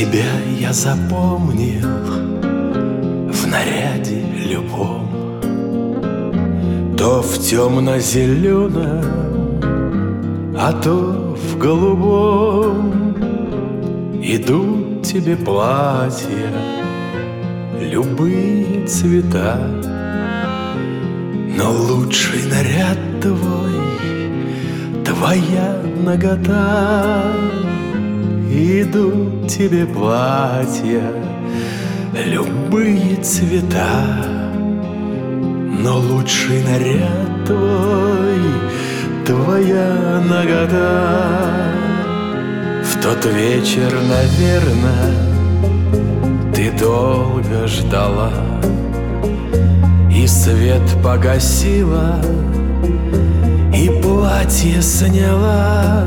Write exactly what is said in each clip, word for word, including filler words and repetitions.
Тебя я запомнил в наряде любом, то в темно-зеленом, а то в голубом. Идут тебе платья, любые цвета, но лучший наряд твой — твоя нагота. Идут тебе платья, любые цвета, но лучший наряд твой — твоя нагота. В тот вечер, наверное, ты долго ждала, и свет погасила, и платье сняла,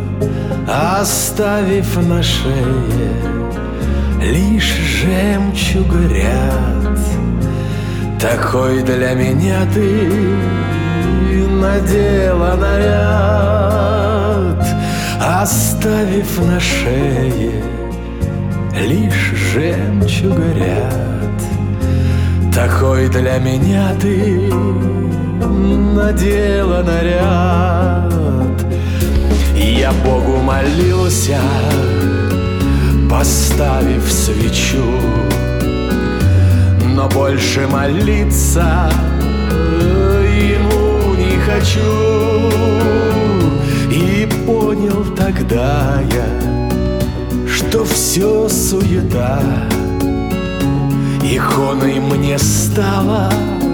оставив на шее лишь жемчуг-ряд. Такой для меня ты надела наряд, оставив на шее лишь жемчуг-ряд. Такой для меня ты надела наряд. Я Богу молился, поставив свечу, но больше молиться ему не хочу. И понял тогда я, что все суета, иконой мне стала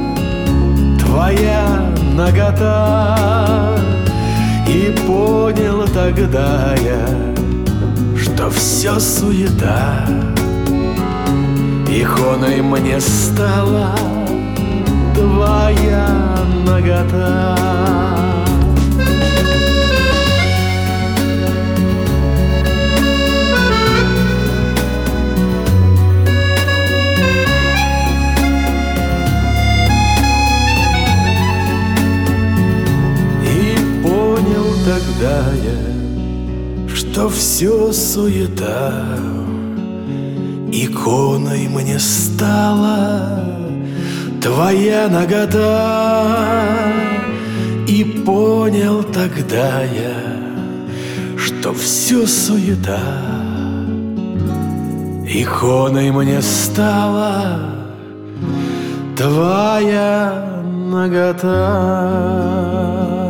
твоя нагота. И понял тогда я, что все суета, иконой мне стала твоя нагота. Тогда я, что все суета, иконой мне стала твоя нагота. И понял тогда я, что все суета, иконой мне стала твоя нагота.